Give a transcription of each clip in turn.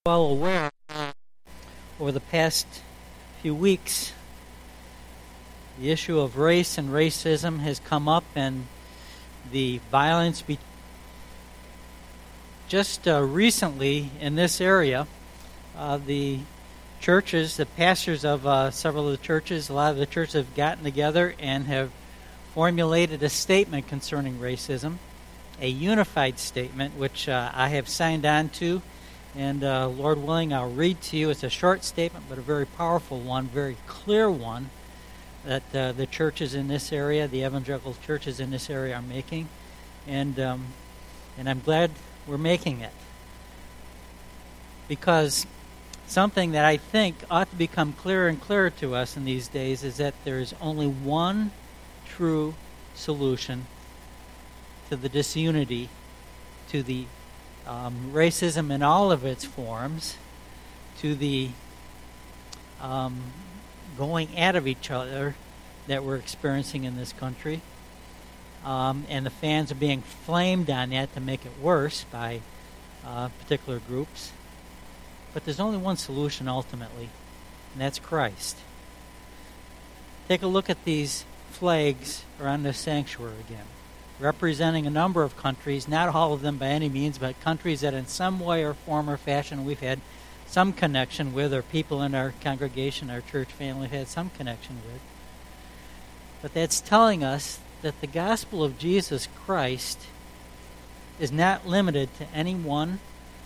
Well aware over the past few weeks, the issue of race and racism has come up, and the violence just recently in this area, the churches, the pastors of several of the churches, a lot of the churches have gotten together and have formulated a statement concerning racism, a unified statement, which I have signed on to. And Lord willing, I'll read to you. It's a short statement, but a very powerful one, very clear one, that the churches in this area, the evangelical churches in this area, are making. And I'm glad we're making it. Because something that I think ought to become clearer and clearer to us in these days is that there is only one true solution to the disunity, to the racism in all of its forms, to the going at of each other that we're experiencing in this country. And the fans are being flamed on that to make it worse by particular groups. But there's only one solution ultimately, and that's Christ. Take a look at these flags around the sanctuary again, representing a number of countries, not all of them by any means, but countries that in some way or form or fashion we've had some connection with, or people in our congregation, our church family have had some connection with. But that's telling us that the gospel of Jesus Christ is not limited to any one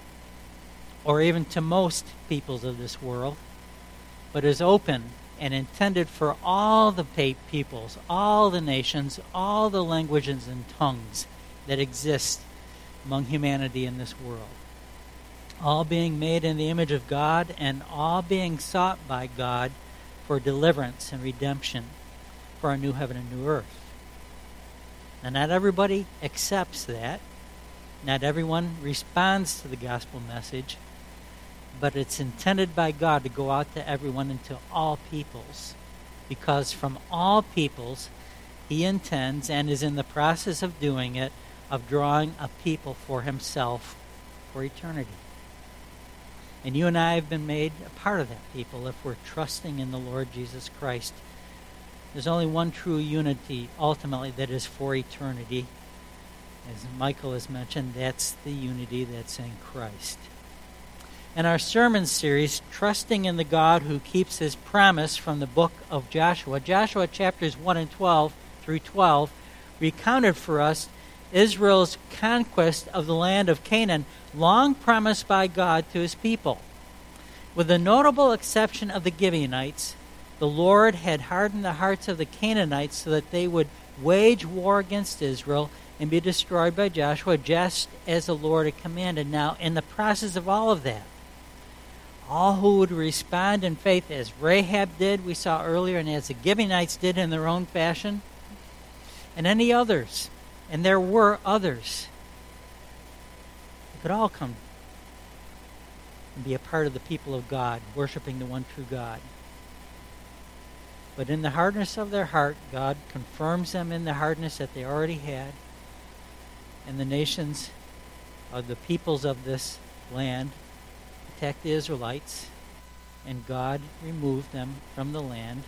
or even to most peoples of this world, but is open and intended for all the peoples, all the nations, all the languages and tongues that exist among humanity in this world. All being made in the image of God, and all being sought by God for deliverance and redemption for a new heaven and new earth. Now, not everybody accepts that. Not everyone responds to the gospel message. But it's intended by God to go out to everyone and to all peoples. Because from all peoples, He intends and is in the process of doing it, of drawing a people for Himself for eternity. And you and I have been made a part of that people if we're trusting in the Lord Jesus Christ. There's only one true unity, ultimately, that is for eternity. As Michael has mentioned, that's the unity that's in Christ. In our sermon series, Trusting in the God Who Keeps His Promise, from the book of Joshua, Joshua chapters 1 and 12 through 12, recounted for us Israel's conquest of the land of Canaan, long promised by God to His people. With the notable exception of the Gibeonites, the Lord had hardened the hearts of the Canaanites so that they would wage war against Israel and be destroyed by Joshua, just as the Lord had commanded. Now, in the process of all of that, all who would respond in faith, as Rahab did, we saw earlier, and as the Gibeonites did in their own fashion, and any others, and there were others, they could all come and be a part of the people of God, worshiping the one true God. But in the hardness of their heart, God confirms them in the hardness that they already had, and the nations of the peoples of this land attacked the Israelites, and God removed them from the land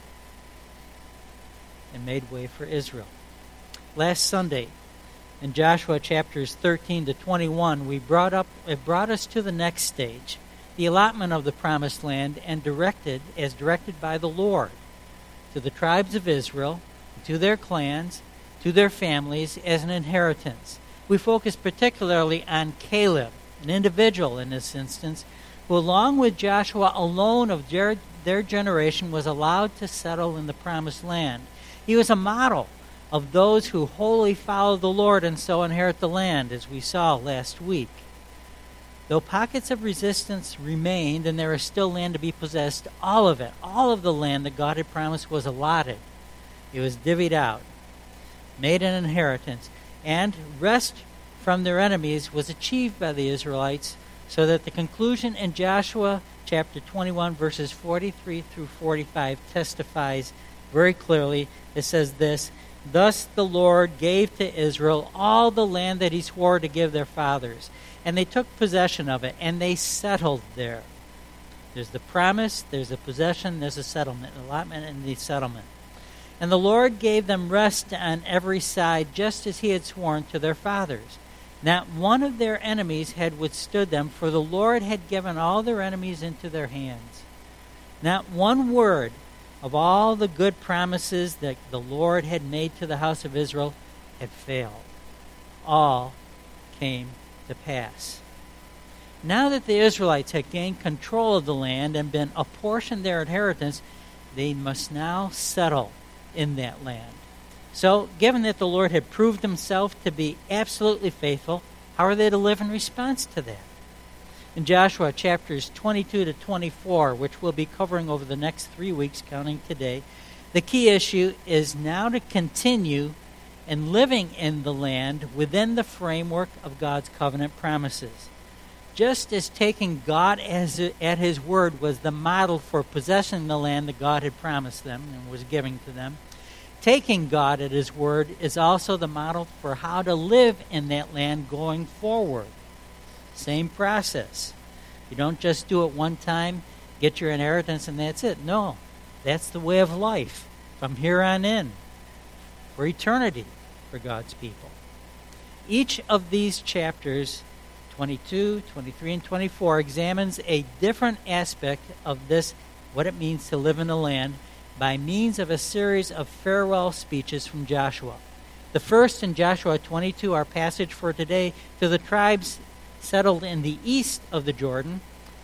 and made way for Israel. Last Sunday, in Joshua chapters 13 to 21, it brought us to the next stage, the allotment of the promised land, and directed by the Lord to the tribes of Israel, to their clans, to their families as an inheritance. We focus particularly on Caleb, an individual in this instance, who along with Joshua alone of their generation was allowed to settle in the promised land. He was a model of those who wholly follow the Lord and so inherit the land, as we saw last week. Though pockets of resistance remained and there is still land to be possessed, all of it, all of the land that God had promised was allotted. It was divvied out, made an inheritance, and rest from their enemies was achieved by the Israelites, so that the conclusion in Joshua chapter 21, verses 43 through 45 testifies very clearly. It says this: Thus the Lord gave to Israel all the land that he swore to give their fathers, and they took possession of it, and they settled there. There's the promise, there's a possession, there's a settlement, an allotment and the settlement. And the Lord gave them rest on every side, just as he had sworn to their fathers. Not one of their enemies had withstood them, for the Lord had given all their enemies into their hands. Not one word of all the good promises that the Lord had made to the house of Israel had failed. All came to pass. Now that the Israelites had gained control of the land and been apportioned their inheritance, they must now settle in that land. So, given that the Lord had proved himself to be absolutely faithful, how are they to live in response to that? In Joshua chapters 22 to 24, which we'll be covering over the next 3 weeks, counting today, the key issue is now to continue in living in the land within the framework of God's covenant promises. Just as taking God at his word was the model for possessing the land that God had promised them and was giving to them, taking God at his word is also the model for how to live in that land going forward. Same process. You don't just do it one time, get your inheritance, and that's it. No, that's the way of life from here on in, for eternity, for God's people. Each of these chapters, 22, 23, and 24, examines a different aspect of this, what it means to live in the land, by means of a series of farewell speeches from Joshua. The first in Joshua 22, our passage for today, to the tribes settled in the east of the Jordan,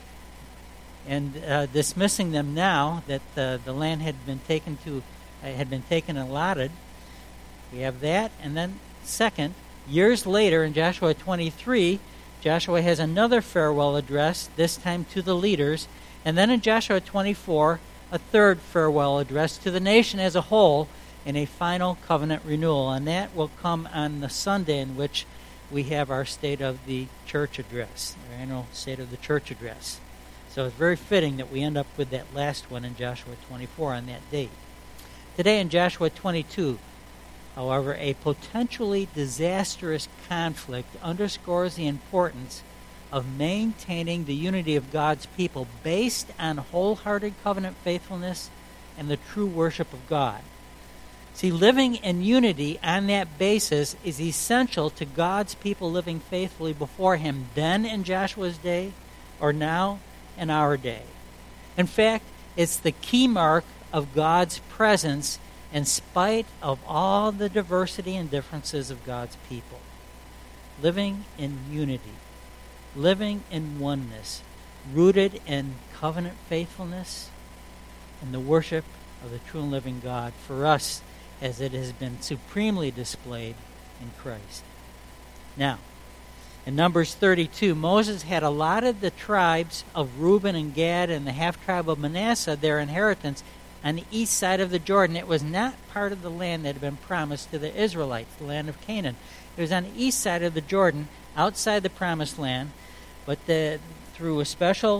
and dismissing them now that the land had been taken and allotted. We have that, and then second, years later in Joshua 23, Joshua has another farewell address, this time to the leaders, and then in Joshua 24, a third farewell address to the nation as a whole in a final covenant renewal, and that will come on the Sunday in which we have our State of the Church Address, our annual State of the Church Address. So it's very fitting that we end up with that last one in Joshua 24 on that date. Today in Joshua 22, however, a potentially disastrous conflict underscores the importance of maintaining the unity of God's people based on wholehearted covenant faithfulness and the true worship of God. See, living in unity on that basis is essential to God's people living faithfully before him then in Joshua's day or now in our day. In fact, it's the key mark of God's presence in spite of all the diversity and differences of God's people. Living in unity, living in oneness, rooted in covenant faithfulness and the worship of the true and living God for us as it has been supremely displayed in Christ. Now, in Numbers 32, Moses had allotted the tribes of Reuben and Gad and the half-tribe of Manasseh their inheritance on the east side of the Jordan. It was not part of the land that had been promised to the Israelites, the land of Canaan. It was on the east side of the Jordan, outside the promised land, but through a special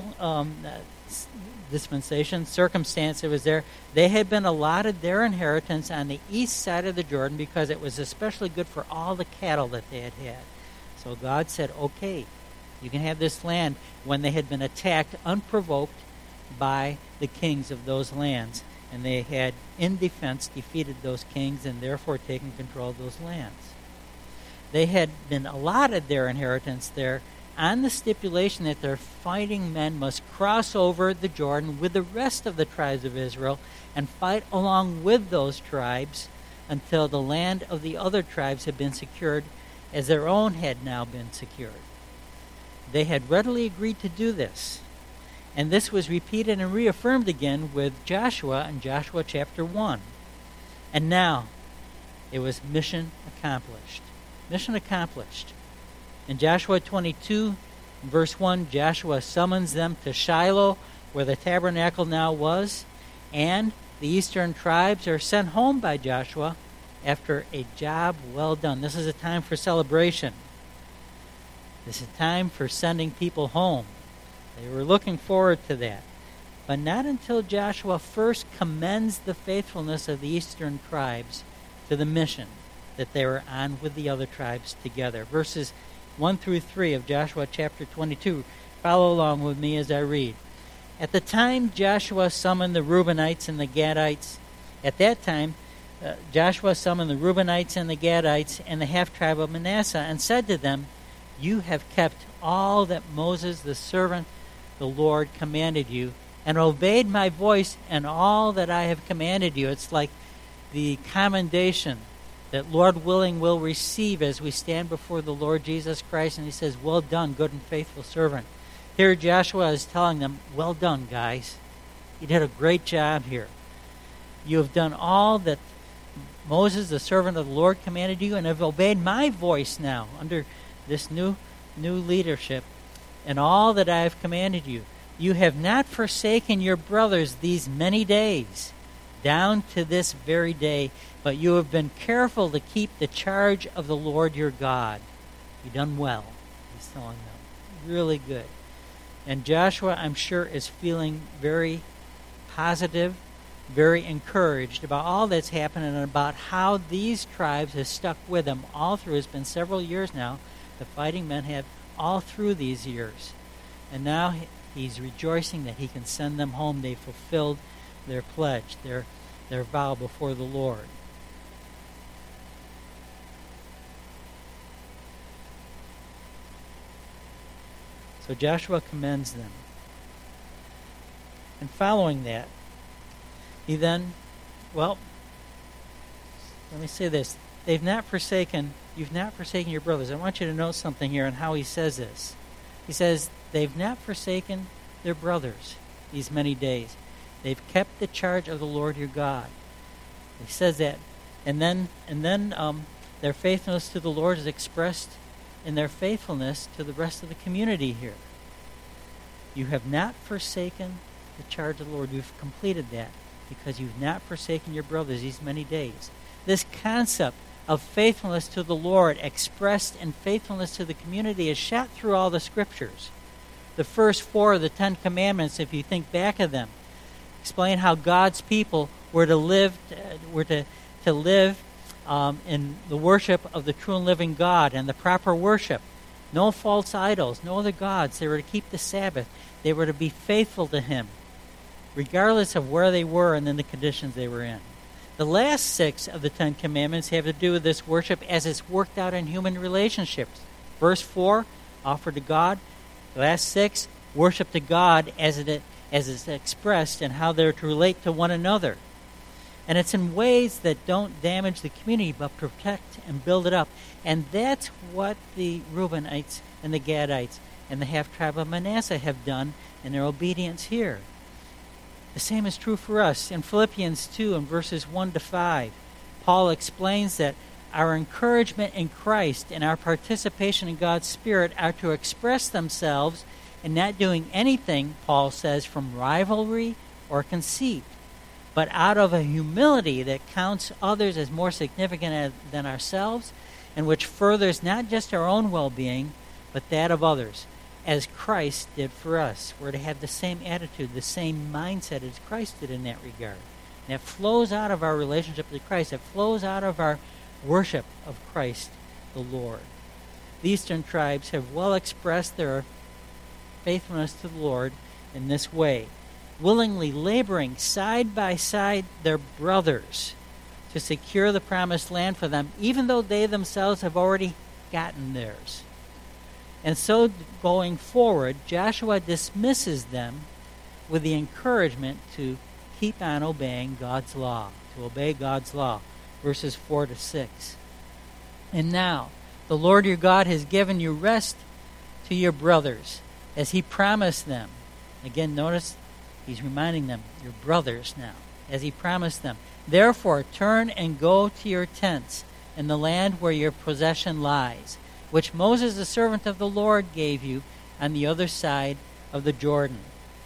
dispensation, circumstance that was there, they had been allotted their inheritance on the east side of the Jordan because it was especially good for all the cattle that they had had. So God said, okay, you can have this land when they had been attacked unprovoked by the kings of those lands. And they had, in defense, defeated those kings and therefore taken control of those lands. They had been allotted their inheritance there on the stipulation that their fighting men must cross over the Jordan with the rest of the tribes of Israel and fight along with those tribes until the land of the other tribes had been secured as their own had now been secured. They had readily agreed to do this. And this was repeated and reaffirmed again with Joshua in Joshua chapter 1. And now it was mission accomplished. Mission accomplished. In Joshua 22, verse 1, Joshua summons them to Shiloh, where the tabernacle now was, and the eastern tribes are sent home by Joshua after a job well done. This is a time for celebration. This is a time for sending people home. They were looking forward to that. But not until Joshua first commends the faithfulness of the eastern tribes to the mission that they were on with the other tribes together. Verses 1 through 3 of Joshua chapter 22. Follow along with me as I read. At the time Joshua summoned the Reubenites and the Gadites, Joshua summoned the Reubenites and the Gadites and the half-tribe of Manasseh and said to them, "You have kept all that Moses, the servant of the Lord, commanded you, and obeyed my voice and all that I have commanded you." It's like the commendation that Lord willing we'll receive as we stand before the Lord Jesus Christ, and he says, "Well done, good and faithful servant." Here Joshua is telling them, well done, guys. You did a great job here. You have done all that Moses, the servant of the Lord, commanded you, and have obeyed my voice now under this new leadership, and all that I have commanded you. You have not forsaken your brothers these many days, down to this very day, but you have been careful to keep the charge of the Lord your God. You've done well, he's telling them. Really good. And Joshua, I'm sure, is feeling very positive, very encouraged about all that's happened and about how these tribes have stuck with him all through. It's been several years now. The fighting men have all through these years. And now he's rejoicing that he can send them home. They fulfilled their pledge, their vow before the Lord. So Joshua commends them. And following that, he then, let me say this. You've not forsaken your brothers. I want you to note something here on how he says this. He says, they've not forsaken their brothers these many days. They've kept the charge of the Lord your God. He says that. And then their faithfulness to the Lord is expressed in their faithfulness to the rest of the community here. You have not forsaken the charge of the Lord. You've completed that because you've not forsaken your brothers these many days. This concept of faithfulness to the Lord expressed in faithfulness to the community is shot through all the scriptures. The first 4 of the 10 commandments, if you think back of them, explain how God's people were to live in the worship of the true and living God and the proper worship. No false idols, no other gods. They were to keep the Sabbath. They were to be faithful to him, regardless of where they were and in the conditions they were in. The last 6 of the 10 commandments have to do with this worship as it's worked out in human relationships. Verse 4, offer to God. The last 6, worship to God as it's expressed and how they're to relate to one another. And it's in ways that don't damage the community but protect and build it up. And that's what the Reubenites and the Gadites and the half-tribe of Manasseh have done in their obedience here. The same is true for us. In Philippians 2 and verses 1 to 5, Paul explains that our encouragement in Christ and our participation in God's Spirit are to express themselves in not doing anything, Paul says, from rivalry or conceit, but out of a humility that counts others as more significant than ourselves, and which furthers not just our own well-being, but that of others, as Christ did for us. We're to have the same attitude, the same mindset as Christ did in that regard. And it flows out of our relationship with Christ. It flows out of our worship of Christ the Lord. The eastern tribes have well expressed their faithfulness to the Lord in this way, willingly laboring side by side their brothers to secure the promised land for them, even though they themselves have already gotten theirs. And so going forward, Joshua dismisses them with the encouragement to keep on obeying God's law, to obey God's law, verses 4 to 6. And now, the Lord your God has given you rest to your brothers, as he promised them. Again, notice he's reminding them, your brothers now, as he promised them. Therefore, turn and go to your tents in the land where your possession lies, which Moses, the servant of the Lord, gave you on the other side of the Jordan.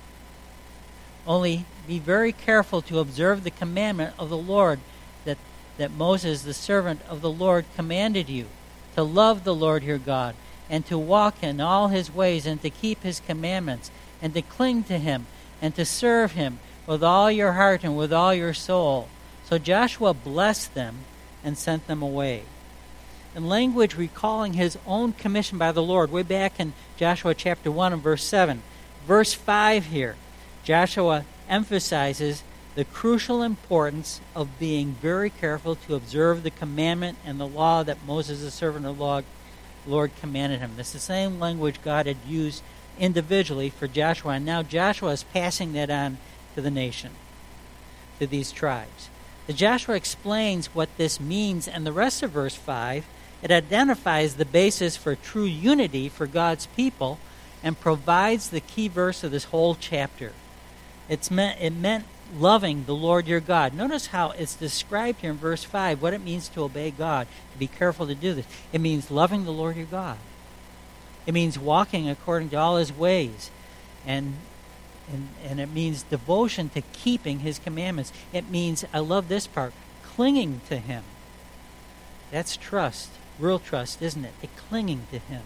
Only be very careful to observe the commandment of the Lord that Moses, the servant of the Lord, commanded you, to love the Lord your God, and to walk in all his ways, and to keep his commandments, and to cling to him, and to serve him with all your heart and with all your soul. So Joshua blessed them and sent them away. In language recalling his own commission by the Lord, way back in Joshua chapter 1 and verse 7. Verse 5 here, Joshua emphasizes the crucial importance of being very careful to observe the commandment and the law that Moses, the servant of the Lord, commanded him. This is the same language God had used individually for Joshua, and now Joshua is passing that on to the nation, to these tribes. As Joshua explains what this means in the rest of verse 5, it identifies the basis for true unity for God's people and provides the key verse of this whole chapter. It meant loving the Lord your God. Notice how it's described here in verse 5, what it means to obey God, to be careful to do this. It means loving the Lord your God. It means walking according to all his ways. And it means devotion to keeping his commandments. It means, I love this part, clinging to him. That's trust, real trust, isn't it? The clinging to him.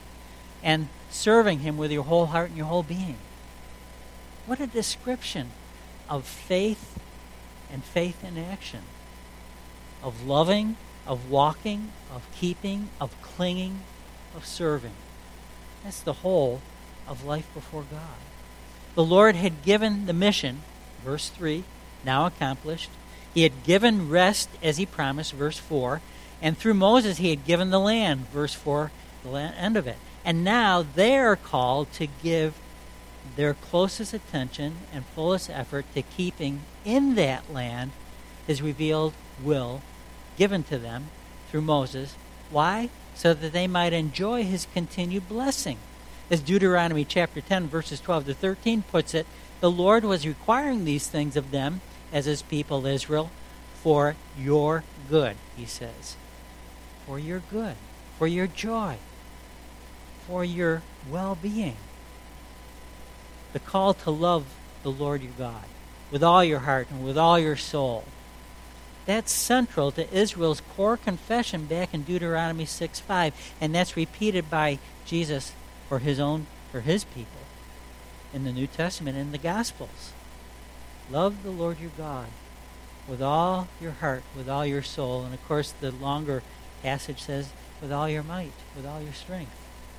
And serving him with your whole heart and your whole being. What a description of faith and faith in action. Of loving, of walking, of keeping, of clinging, of serving. That's the whole of life before God. The Lord had given the mission, verse 3, now accomplished. He had given rest as he promised, verse 4. And through Moses he had given the land, verse 4, the end of it. And now they are called to give their closest attention and fullest effort to keeping in that land his revealed will given to them through Moses. Why? So that they might enjoy his continued blessing. As Deuteronomy chapter 10, verses 12 to 13 puts it, the Lord was requiring these things of them as his people Israel for your good, he says. For your good, for your joy, for your well-being. The call to love the Lord your God with all your heart and with all your soul. That's central to Israel's core confession back in Deuteronomy 6:5, and that's repeated by Jesus for his people in the New Testament and the Gospels. Love the Lord your God with all your heart, with all your soul, and of course the longer passage says with all your might, with all your strength.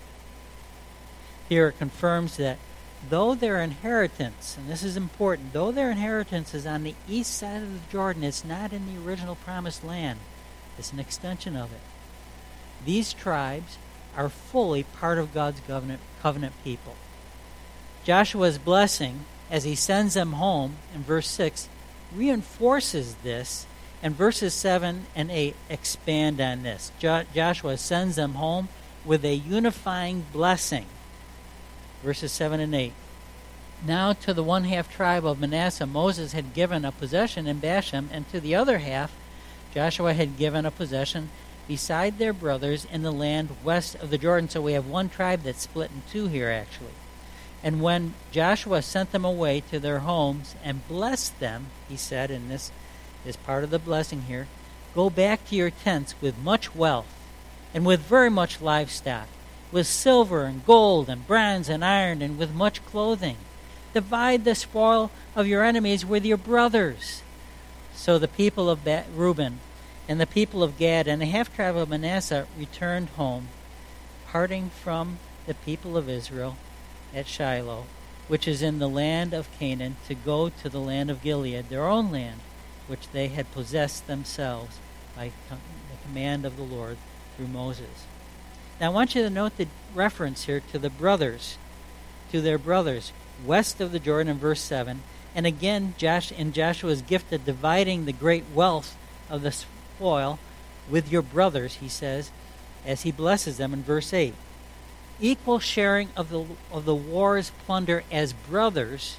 Here it confirms that though their inheritance, and this is important, though their inheritance is on the east side of the Jordan, it's not in the original promised land. It's an extension of it. These tribes are fully part of God's covenant people. Joshua's blessing, as he sends them home in verse 6, reinforces this, and verses 7 and 8 expand on this. Joshua sends them home with a unifying blessing. Verses 7 and 8. Now to the 1/2 tribe of Manasseh, Moses had given a possession in Bashan, and to the other half, Joshua had given a possession beside their brothers in the land west of the Jordan. So we have one tribe that's split in two here, actually. And when Joshua sent them away to their homes and blessed them, he said, and this is part of the blessing here, go back to your tents with much wealth and with very much livestock, with silver and gold and bronze and iron, and with much clothing. Divide the spoil of your enemies with your brothers. So the people of Reuben and the people of Gad and the half-tribe of Manasseh returned home, parting from the people of Israel at Shiloh, which is in the land of Canaan, to go to the land of Gilead, their own land, which they had possessed themselves by the command of the Lord through Moses. Now I want you to note the reference here to the brothers, to their brothers, west of the Jordan in verse 7. And again, in Joshua's gift of dividing the great wealth of the spoil with your brothers, he says, as he blesses them in verse 8. Equal sharing of the war's plunder as brothers,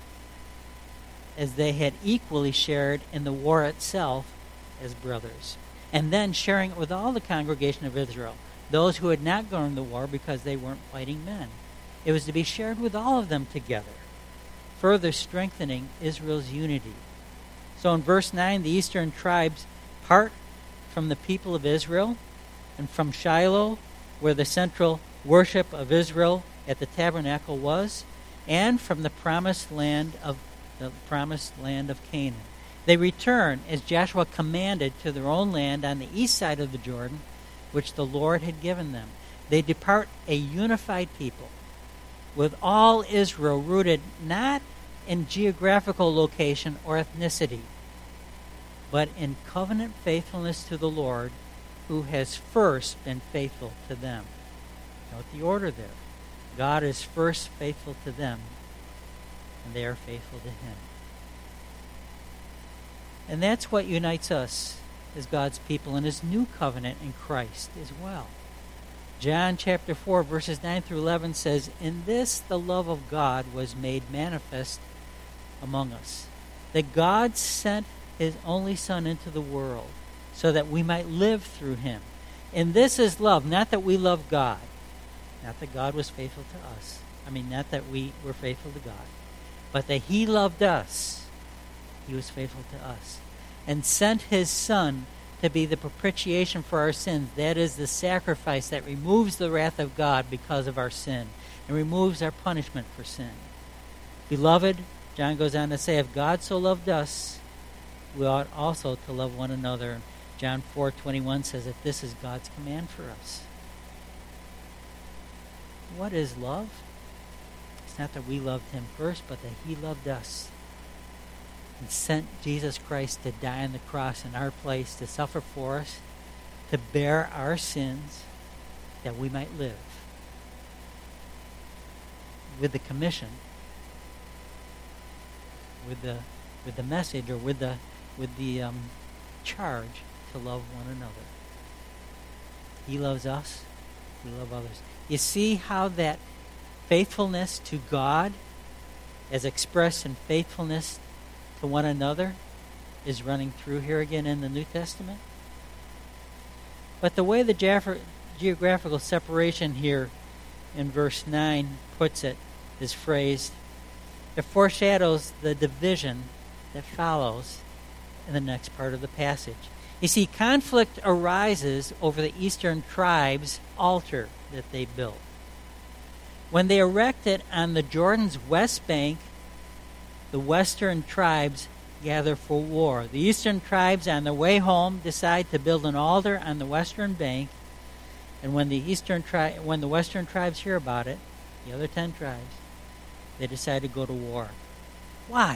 as they had equally shared in the war itself as brothers. And then sharing it with all the congregation of Israel, those who had not gone to the war because they weren't fighting men. It was to be shared with all of them together, further strengthening Israel's unity. So in verse 9, the eastern tribes part from the people of Israel, and from Shiloh, where the central worship of Israel at the tabernacle was, and from the promised land of Canaan. They return, as Joshua commanded, to their own land on the east side of the Jordan, which the Lord had given them. They depart a unified people, with all Israel rooted not in geographical location or ethnicity, but in covenant faithfulness to the Lord, who has first been faithful to them. Note the order there. God is first faithful to them, and they are faithful to him. And that's what unites us as God's people in his new covenant in Christ as well. John chapter 4, verses 9 through 11 says, "In this the love of God was made manifest among us, that God sent his only Son into the world, so that we might live through him. And this is love, not that we love God, not that God was faithful to us. Not that we were faithful to God, but that he loved us. He was faithful to us, and sent his Son to be the propitiation for our sins. That is the sacrifice that removes the wrath of God because of our sin and removes our punishment for sin. Beloved," John goes on to say, "if God so loved us, we ought also to love one another." John 4:21 says that this is God's command for us. What is love? It's not that we loved him first, but that he loved us and sent Jesus Christ to die on the cross in our place, to suffer for us, to bear our sins, that we might live. With the commission, with the message, or with the charge to love one another. He loves us, we love others. You see how that faithfulness to God, as expressed in faithfulness to one another, is running through here again in the New Testament? But the way the geographical separation here in verse 9 puts it is phrased, it foreshadows the division that follows in the next part of the passage. You see, conflict arises over the eastern tribes' altar that they built. When they erect it on the Jordan's west bank, the western tribes gather for war. The eastern tribes on their way home decide to build an altar on the western bank, and when the western tribes hear about it, the other 10 tribes, they decide to go to war. Why?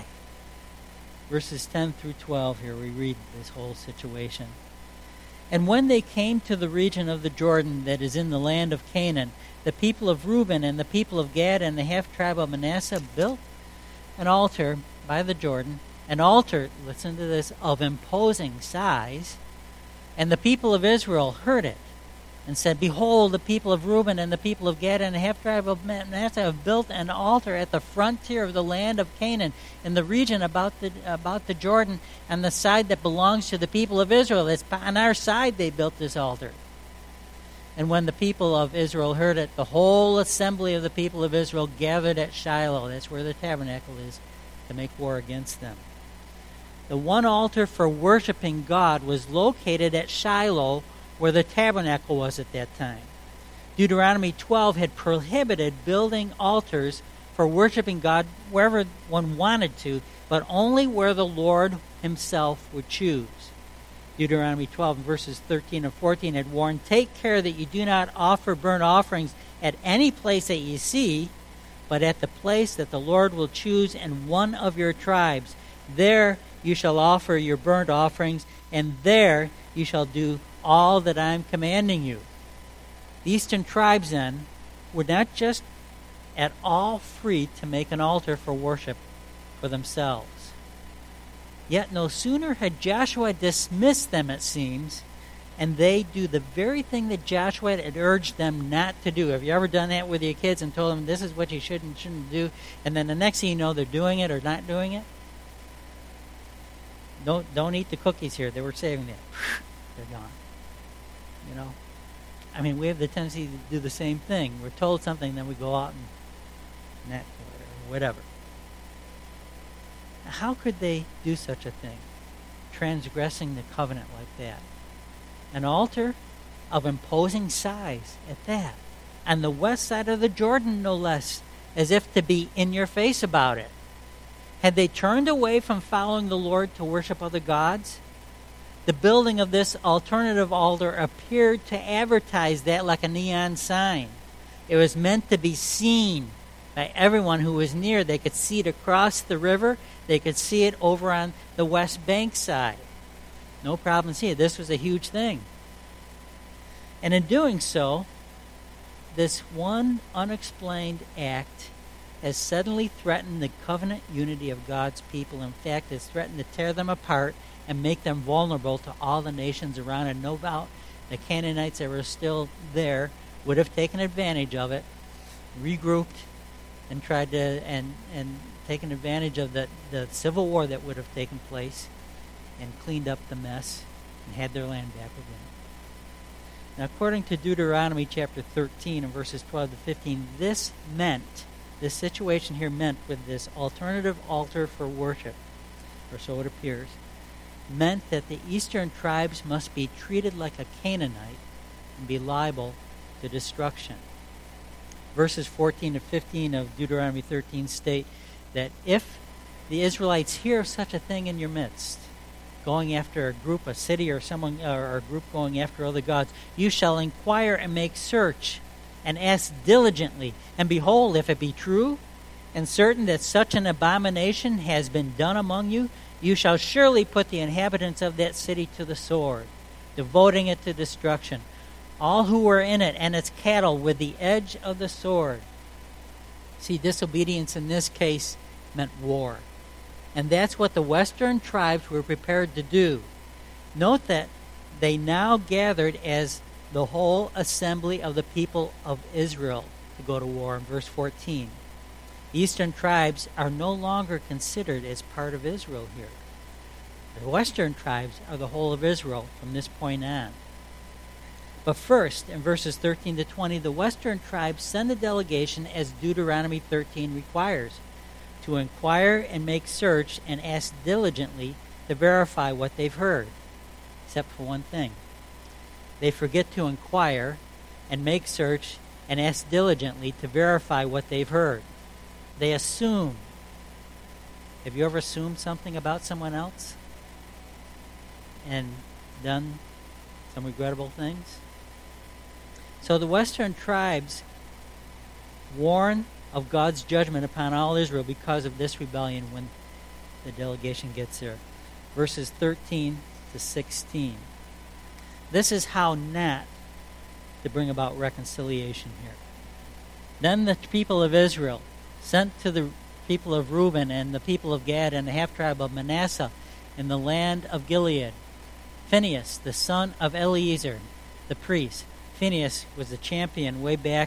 Verses 10 through 12 here we read this whole situation. "And when they came to the region of the Jordan that is in the land of Canaan, the people of Reuben and the people of Gad and the half-tribe of Manasseh built an altar by the Jordan, an altar," listen to this, "of imposing size. And the people of Israel heard it and said, Behold, the people of Reuben and the people of Gad and the half-tribe of Manasseh have built an altar at the frontier of the land of Canaan, in the region about the Jordan, on the side that belongs to the people of Israel. It's on our side they built this altar." And when the people of Israel heard it, the whole assembly of the people of Israel gathered at Shiloh, that's where the tabernacle is, to make war against them. The one altar for worshiping God was located at Shiloh, where the tabernacle was at that time. Deuteronomy 12 had prohibited building altars for worshiping God wherever one wanted to, but only where the Lord himself would choose. Deuteronomy 12 verses 13 and 14 had warned, "Take care that you do not offer burnt offerings at any place that you see, but at the place that the Lord will choose in one of your tribes. There you shall offer your burnt offerings, and there you shall do all that I am commanding you." The eastern tribes then were not just at all free to make an altar for worship for themselves. Yet no sooner had Joshua dismissed them, it seems, and they do the very thing that Joshua had urged them not to do. Have you ever done that with your kids and told them this is what you should and shouldn't do, and then the next thing you know they're doing it or not doing it? Don't eat the cookies here. They were saving it. They're gone. We have the tendency to do the same thing. We're told something, then we go out and that or whatever. How could they do such a thing, transgressing the covenant like that? An altar of imposing size at that, on the west side of the Jordan, no less, as if to be in your face about it. Had they turned away from following the Lord to worship other gods? The building of this alternative altar appeared to advertise that like a neon sign. It was meant to be seen by everyone who was near. They could see it across the river. They could see it over on the West Bank side. No problem seeing it. This was a huge thing. And in doing so, this one unexplained act has suddenly threatened the covenant unity of God's people. In fact, it's threatened to tear them apart and make them vulnerable to all the nations around. And no doubt the Canaanites that were still there would have taken advantage of it, regrouped, and tried to and taken advantage of the civil war that would have taken place and cleaned up the mess and had their land back again. Now, according to Deuteronomy chapter 13 and verses 12 to 15, this situation here meant with this alternative altar for worship, or so it appears, meant that the eastern tribes must be treated like a Canaanite and be liable to destruction. Verses 14 to 15 of Deuteronomy 13 state that if the Israelites hear of such a thing in your midst, going after a group, a city, or someone, or a group going after other gods, you shall inquire and make search and ask diligently. And behold, if it be true and certain that such an abomination has been done among you, you shall surely put the inhabitants of that city to the sword, devoting it to destruction, all who were in it and its cattle with the edge of the sword. See, disobedience in this case meant war. And that's what the western tribes were prepared to do. Note that they now gathered as the whole assembly of the people of Israel to go to war in verse 14. The eastern tribes are no longer considered as part of Israel here. The western tribes are the whole of Israel from this point on. But first, in verses 13 to 20, the western tribes send a delegation as Deuteronomy 13 requires, to inquire and make search and ask diligently to verify what they've heard, except for one thing. They forget to inquire and make search and ask diligently to verify what they've heard. They assume. Have you ever assumed something about someone else and done some regrettable things? So the western tribes warn of God's judgment upon all Israel because of this rebellion when the delegation gets there. Verses 13 to 16. This is how not to bring about reconciliation here. Then the people of Israel sent to the people of Reuben and the people of Gad and the half-tribe of Manasseh in the land of Gilead, Phinehas, the son of Eleazar, the priest. Phinehas was the champion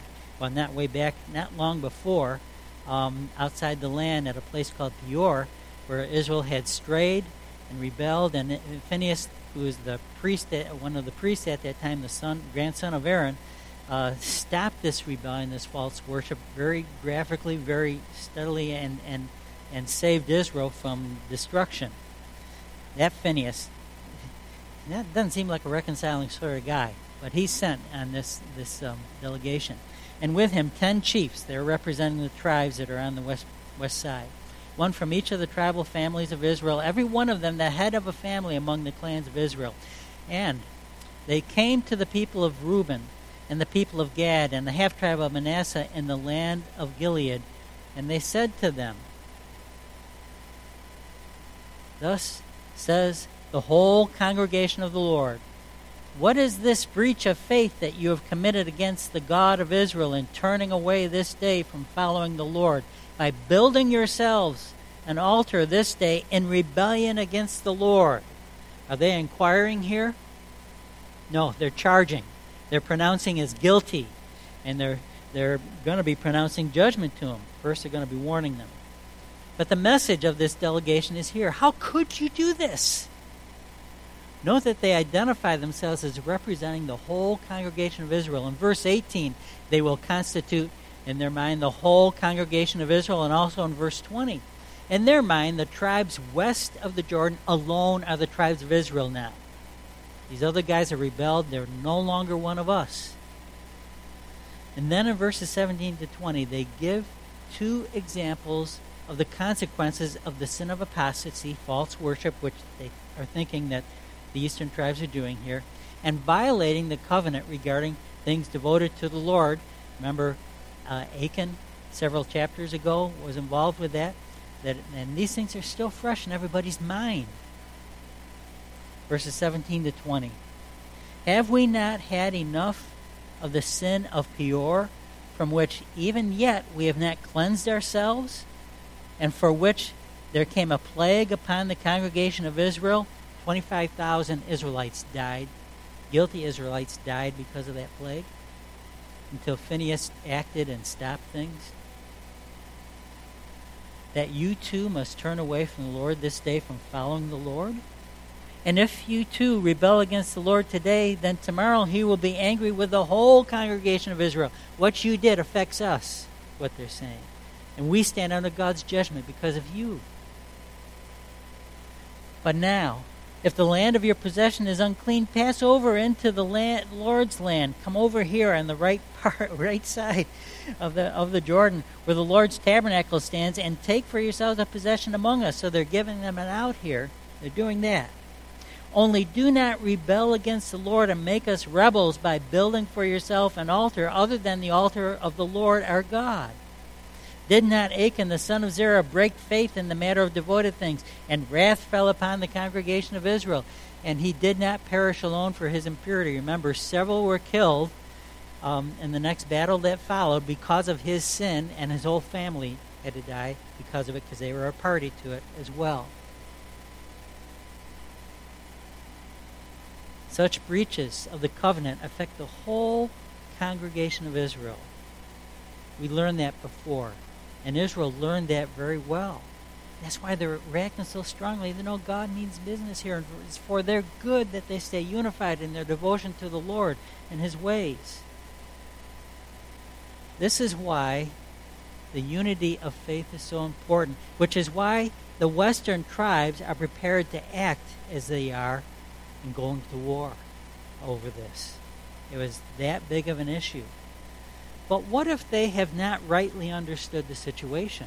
not long before, outside the land at a place called Peor, where Israel had strayed and rebelled. And Phinehas, who was the priest, one of the priests at that time, the grandson of Aaron, stopped this rebellion, this false worship, very graphically, very steadily, and saved Israel from destruction. That Phinehas, that doesn't seem like a reconciling sort of guy, but he's sent on this delegation. And with him 10 chiefs. They're representing the tribes that are on the west side. One from each of the tribal families of Israel, every one of them the head of a family among the clans of Israel. And they came to the people of Reuben and the people of Gad and the half-tribe of Manasseh in the land of Gilead. And they said to them, "Thus says the whole congregation of the Lord, what is this breach of faith that you have committed against the God of Israel in turning away this day from following the Lord, by building yourselves an altar this day in rebellion against the Lord?" Are they inquiring here? No, they're charging. They're pronouncing as guilty, and they're going to be pronouncing judgment to them. First, they're going to be warning them. But the message of this delegation is here. How could you do this? Note that they identify themselves as representing the whole congregation of Israel. In verse 18, they will constitute in their mind the whole congregation of Israel, and also in verse 20. In their mind, the tribes west of the Jordan alone are the tribes of Israel now. These other guys have rebelled. They're no longer one of us. And then in verses 17 to 20, they give two examples of the consequences of the sin of apostasy, false worship, which they are thinking that the eastern tribes are doing here, and violating the covenant regarding things devoted to the Lord. Remember, Achan, several chapters ago, was involved with that. And these things are still fresh in everybody's mind. Verses 17 to 20. Have we not had enough of the sin of Peor, from which even yet we have not cleansed ourselves, and for which there came a plague upon the congregation of Israel? 25,000 Israelites died. Guilty Israelites died because of that plague, until Phinehas acted and stopped things. That you too must turn away from the Lord this day, from following the Lord? And if you too rebel against the Lord today, then tomorrow he will be angry with the whole congregation of Israel. What you did affects us, what they're saying. And we stand under God's judgment because of you. But now, if the land of your possession is unclean, pass over into the Lord's land. Come over here on the right side of the Jordan, where the Lord's tabernacle stands, and take for yourselves a possession among us. So they're giving them an out here. They're doing that. Only do not rebel against the Lord and make us rebels by building for yourself an altar other than the altar of the Lord our God. Did not Achan the son of Zerah break faith in the matter of devoted things, and wrath fell upon the congregation of Israel? And he did not perish alone for his impurity. Remember, several were killed in the next battle that followed because of his sin, and his whole family had to die because of it, because they were a party to it as well. Such breaches of the covenant affect the whole congregation of Israel. We learned that before. And Israel learned that very well. That's why they're reacting so strongly. They know God means business here, and it's for their good that they stay unified in their devotion to the Lord and his ways. This is why the unity of faith is so important, which is why the western tribes are prepared to act as they are in going to war over this. It was that big of an issue. But what if they have not rightly understood the situation?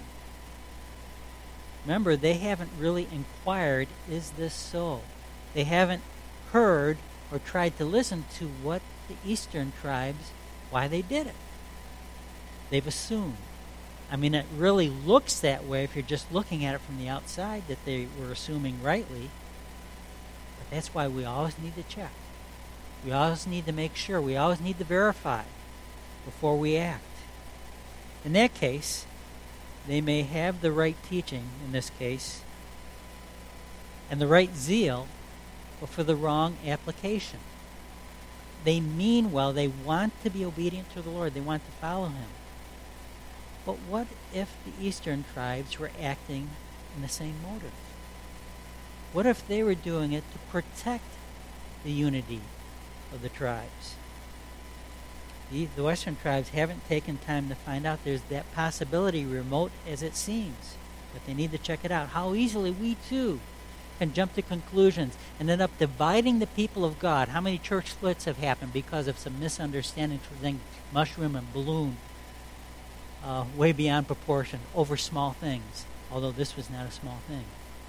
Remember, they haven't really inquired, is this so? They haven't heard or tried to listen to what the eastern tribes, why they did it. They've assumed. I mean, it really looks that way if you're just looking at it from the outside, that they were assuming rightly. But that's why we always need to check. We always need to make sure. We always need to verify before we act. In that case, they may have the right teaching, in this case, and the right zeal, but for the wrong application. They mean well. They want to be obedient to the Lord. They want to follow him. But what if the eastern tribes were acting in the same motive? What if they were doing it to protect the unity of the tribes? The western tribes haven't taken time to find out. There's that possibility, remote as it seems, but they need to check it out. How easily we too can jump to conclusions and end up dividing the people of God. How many church splits have happened because of some misunderstandings, for things mushroom and balloon way beyond proportion over small things, although this was not a small thing.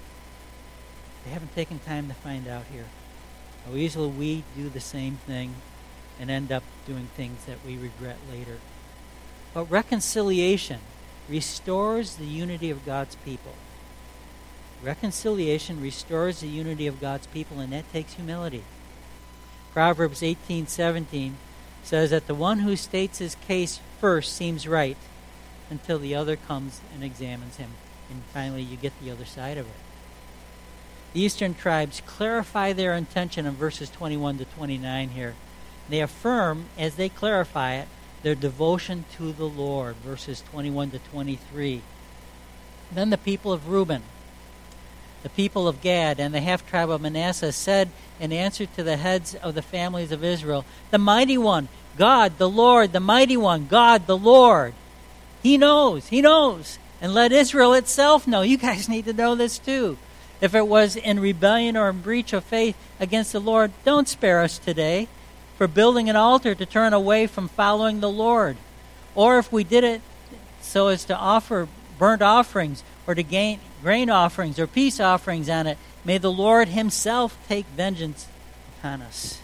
They haven't taken time to find out here. How easily we do the same thing and end up doing things that we regret later. But reconciliation restores the unity of God's people. Reconciliation restores the unity of God's people, and that takes humility. Proverbs 18:17 says that the one who states his case first seems right until the other comes and examines him, and finally you get the other side of it. The eastern tribes clarify their intention in verses 21 to 29 here. They affirm, as they clarify it, their devotion to the Lord, verses 21 to 23. Then the people of Reuben, the people of Gad, and the half-tribe of Manasseh said in answer to the heads of the families of Israel, "The mighty one, God, the Lord, the mighty one, God, the Lord. He knows, and let Israel itself know." You guys need to know this too. If it was in rebellion or in breach of faith against the Lord, don't spare us today for building an altar to turn away from following the Lord. Or if we did it so as to offer burnt offerings or to gain grain offerings or peace offerings on it. May the Lord himself take vengeance upon us.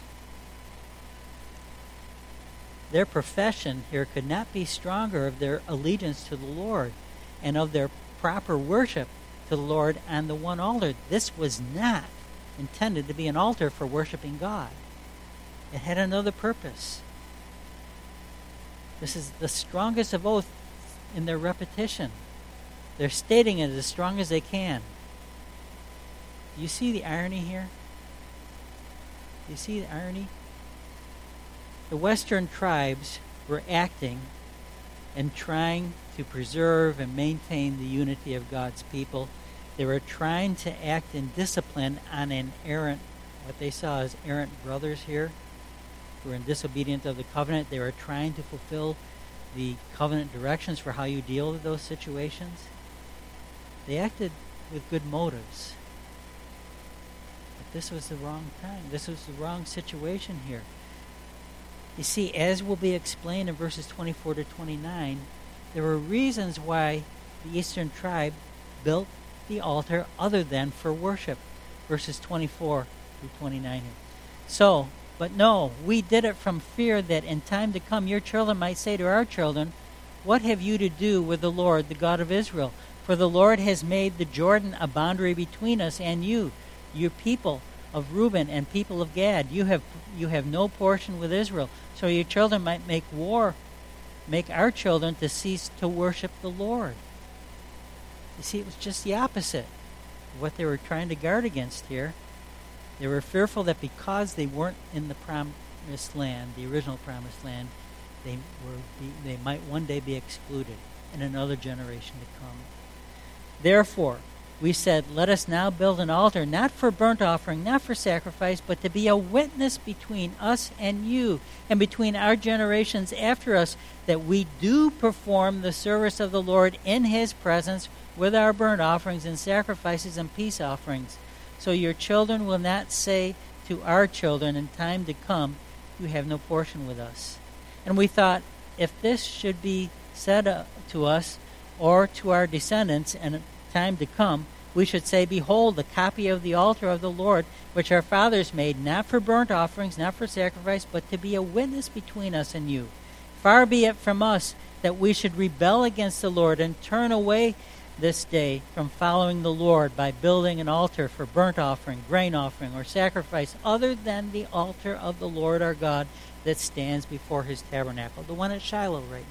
Their profession here could not be stronger of their allegiance to the Lord and of their proper worship to the Lord on the one altar. This was not intended to be an altar for worshiping God. It had another purpose. This is the strongest of oath in their repetition. They're stating it as strong as they can. Do you see the irony here? Do you see the irony? The Western tribes were acting and trying to preserve and maintain the unity of God's people. They were trying to act in discipline on an errant, what they saw as errant brothers here, who were in disobedience of the covenant. They were trying to fulfill the covenant directions for how you deal with those situations. They acted with good motives. But this was the wrong time. This was the wrong situation here. You see, as will be explained in verses 24 to 29, there were reasons why the eastern tribe built the altar other than for worship. Verses 24 through 29 here. So, but no, we did it from fear that in time to come your children might say to our children, what have you to do with the Lord, the God of Israel? For the Lord has made the Jordan a boundary between us and you, your people of Reuben and people of Gad. You have no portion with Israel. So your children might make our children to cease to worship the Lord. You see, it was just the opposite of what they were trying to guard against here. They were fearful that because they weren't in the promised land, the original promised land, they might one day be excluded in another generation to come. Therefore, we said, let us now build an altar, not for burnt offering, not for sacrifice, but to be a witness between us and you, and between our generations after us, that we do perform the service of the Lord in his presence with our burnt offerings and sacrifices and peace offerings. So your children will not say to our children in time to come, you have no portion with us. And we thought, if this should be said to us or to our descendants in time to come, we should say, behold, the copy of the altar of the Lord, which our fathers made, not for burnt offerings, not for sacrifice, but to be a witness between us and you. Far be it from us that we should rebel against the Lord and turn away this day from following the Lord by building an altar for burnt offering, grain offering, or sacrifice other than the altar of the Lord our God that stands before his tabernacle, the one at Shiloh right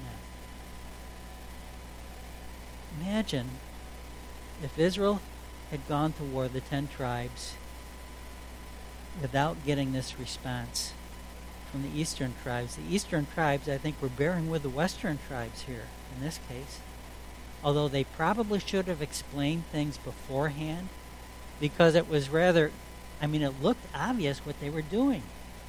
now. Imagine if Israel had gone to war, the 10 tribes, without getting this response from the eastern tribes. The eastern tribes, I think, were bearing with the western tribes here in this case. Although they probably should have explained things beforehand, because it was rather, it looked obvious what they were doing.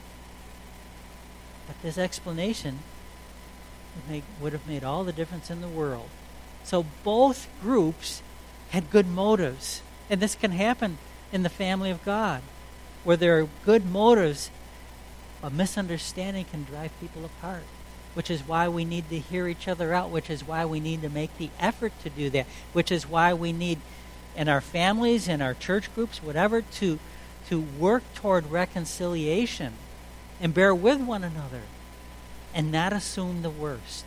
But this explanation would have made all the difference in the world. So both groups had good motives. And this can happen in the family of God, where there are good motives. A misunderstanding can drive people apart, which is why we need to hear each other out, which is why we need to make the effort to do that, which is why we need, in our families, in our church groups, whatever, to work toward reconciliation and bear with one another and not assume the worst.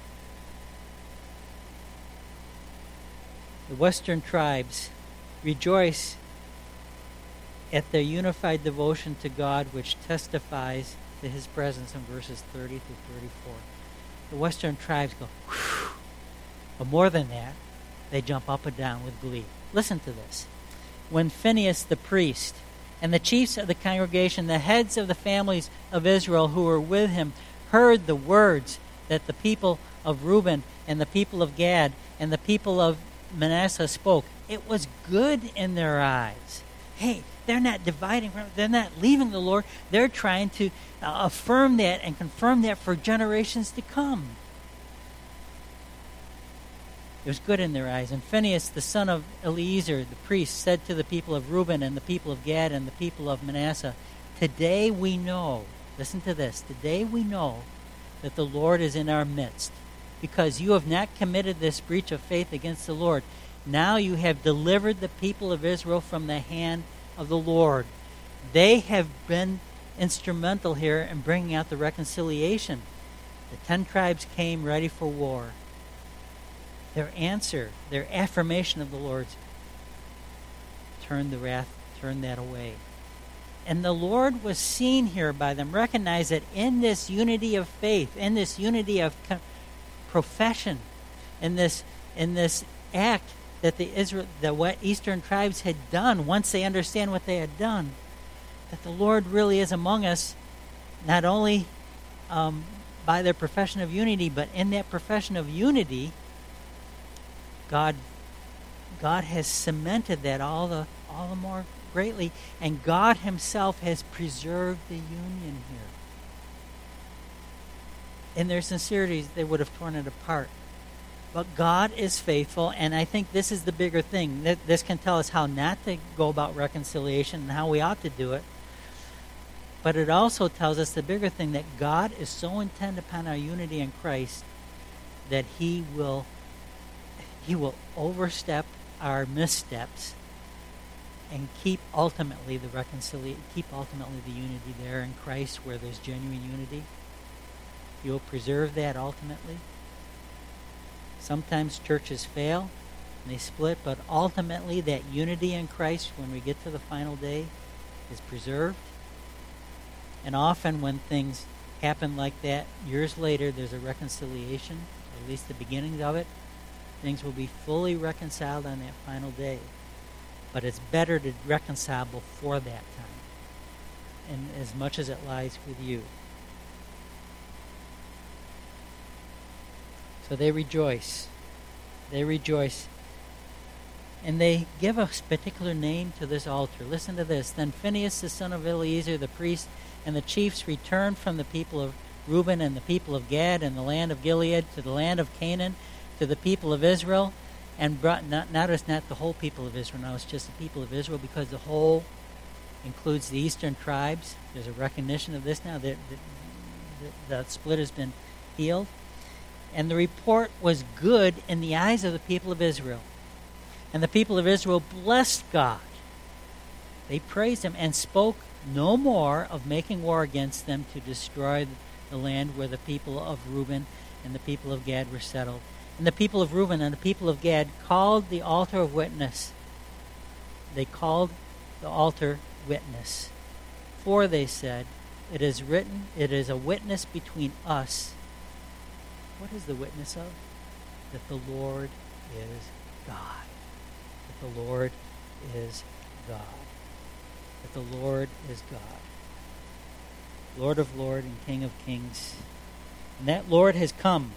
The western tribes rejoice at their unified devotion to God, which testifies to his presence in verses 30 through 34. The western tribes go, whew. But more than that, they jump up and down with glee. Listen to this. When Phinehas the priest and the chiefs of the congregation, the heads of the families of Israel who were with him, heard the words that the people of Reuben and the people of Gad and the people of Manasseh spoke, it was good in their eyes. Hey, they're not dividing from, they're not leaving the Lord. They're trying to affirm that and confirm that for generations to come. It was good in their eyes. And Phinehas, the son of Eleazar, the priest, said to the people of Reuben and the people of Gad and the people of Manasseh, today we know, listen to this, today we know that the Lord is in our midst, because you have not committed this breach of faith against the Lord. Now you have delivered the people of Israel from the hand of the Lord. They have been instrumental here in bringing out the reconciliation. The 10 tribes came ready for war. Their answer, their affirmation of the Lord's, turned that away. And the Lord was seen here by them. Recognize that in this unity of faith, in this unity of profession, in this act that the Eastern tribes had done, once they understand what they had done, that the Lord really is among us, not only by their profession of unity, but in that profession of unity, God has cemented that all the more greatly, and God himself has preserved the union here. In their sincerity, they would have torn it apart. But God is faithful, and I think this is the bigger thing. This can tell us how not to go about reconciliation and how we ought to do it. But it also tells us the bigger thing, that God is so intent upon our unity in Christ that He will overstep our missteps and keep ultimately the unity there in Christ where there's genuine unity. He will preserve that ultimately. Sometimes churches fail and they split, but ultimately that unity in Christ, when we get to the final day, is preserved. And often when things happen like that, years later, there's a reconciliation, or at least the beginnings of it. Things will be fully reconciled on that final day. But it's better to reconcile before that time, and as much as it lies with you. So they rejoice. They rejoice. And they give a particular name to this altar. Listen to this. Then Phinehas, the son of Eleazar, the priest, and the chiefs returned from the people of Reuben and the people of Gad and the land of Gilead to the land of Canaan, to the people of Israel, and brought, notice not the whole people of Israel, now it's just the people of Israel, because the whole includes the eastern tribes. There's a recognition of this now. The split has been healed. And the report was good in the eyes of the people of Israel. And the people of Israel blessed God. They praised him and spoke no more of making war against them to destroy the land where the people of Reuben and the people of Gad were settled. And the people of Reuben and the people of Gad called the altar of witness. They called the altar witness. For, they said, it is written, it is a witness between us. What is the witness of? That the Lord is God. That the Lord is God. That the Lord is God. Lord of lords and King of kings. And that Lord has come.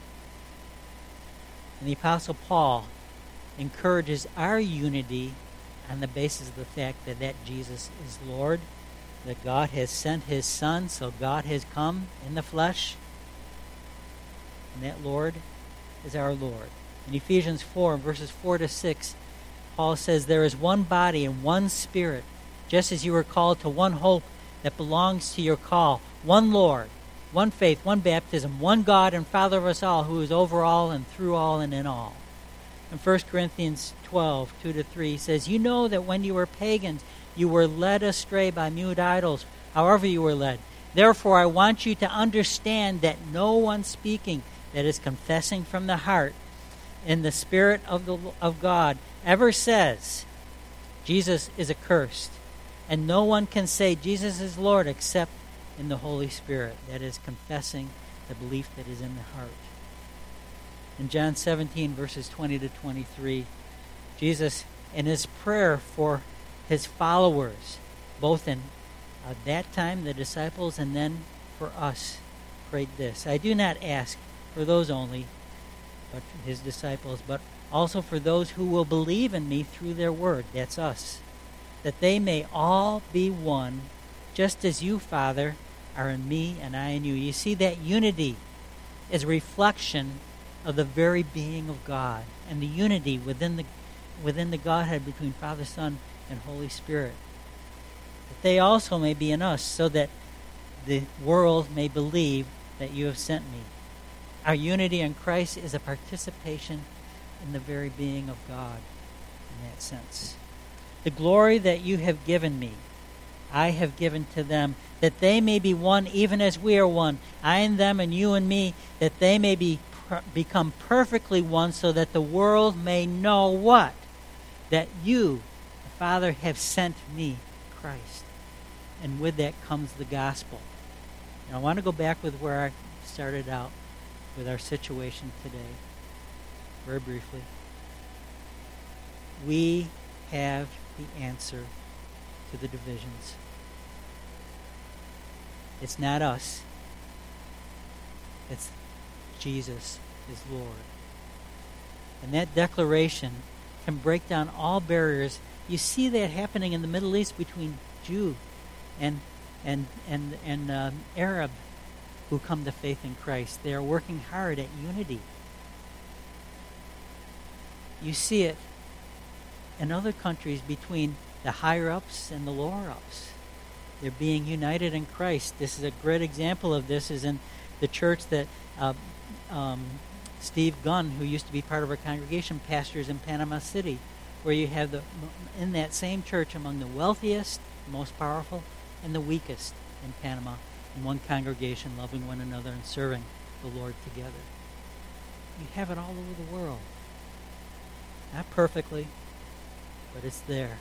And the Apostle Paul encourages our unity on the basis of the fact that Jesus is Lord, that God has sent his Son, so God has come in the flesh, and that Lord is our Lord. In Ephesians 4, verses 4 to 6, Paul says, there is one body and one Spirit, just as you were called to one hope that belongs to your call, one Lord, one faith, one baptism, one God and Father of us all, who is over all and through all and in all. In 1 Corinthians 12, 2-3 says, you know that when you were pagans, you were led astray by mute idols, however you were led. Therefore, I want you to understand that no one speaking, that is confessing from the heart, in the Spirit of God, ever says, Jesus is accursed. And no one can say Jesus is Lord except in the Holy Spirit, that is confessing the belief that is in the heart. In John 17, verses 20-23, Jesus, in his prayer for his followers, both in that time, the disciples, and then for us, prayed this. I do not ask for those only, but for his disciples, but also for those who will believe in me through their word, that's us, that they may all be one, just as you, Father, are in me and I in you. You see, that unity is a reflection of the very being of God and the unity within the Godhead between Father, Son, and Holy Spirit. That they also may be in us, so that the world may believe that you have sent me. Our unity in Christ is a participation in the very being of God in that sense. The glory that you have given me, I have given to them, that they may be one even as we are one, I and them and you and me, that they may become perfectly one, so that the world may know what? That you, the Father, have sent me, Christ. And with that comes the gospel. And I want to go back with where I started out with our situation today, very briefly. We have the answer to the divisions. It's not us. It's Jesus is Lord. And that declaration can break down all barriers. You see that happening in the Middle East between Jew and Arab who come to faith in Christ. They are working hard at unity. You see it in other countries between the higher-ups and the lower-ups. They're being united in Christ. This is a great example of this is in the church that Steve Gunn, who used to be part of our congregation, pastors in Panama City, where you have in that same church among the wealthiest, most powerful, and the weakest in Panama, in one congregation, loving one another and serving the Lord together. You have it all over the world. Not perfectly, but it's there.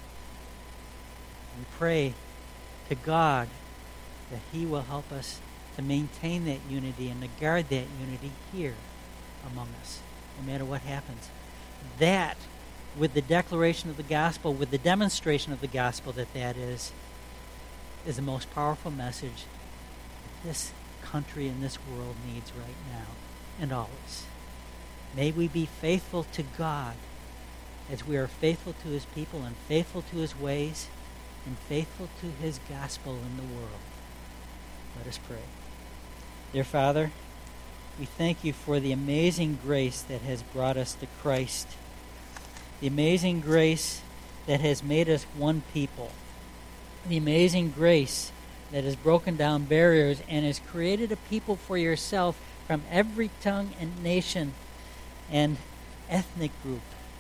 We pray to God that He will help us to maintain that unity and to guard that unity here among us, no matter what happens. That, with the declaration of the gospel, with the demonstration of the gospel that is the most powerful message that this country and this world needs right now and always. May we be faithful to God as we are faithful to His people and faithful to His ways and faithful to His gospel in the world. Let us pray. Dear Father, we thank You for the amazing grace that has brought us to Christ, the amazing grace that has made us one people, the amazing grace that has broken down barriers and has created a people for Yourself from every tongue and nation and ethnic group.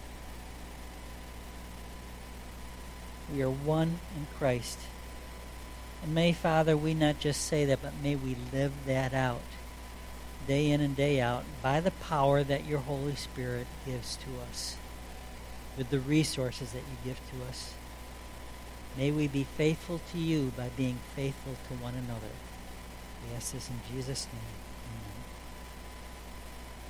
We are one in Christ. And may, Father, we not just say that, but may we live that out day in and day out by the power that Your Holy Spirit gives to us, with the resources that You give to us. May we be faithful to You by being faithful to one another. We ask this in Jesus' name.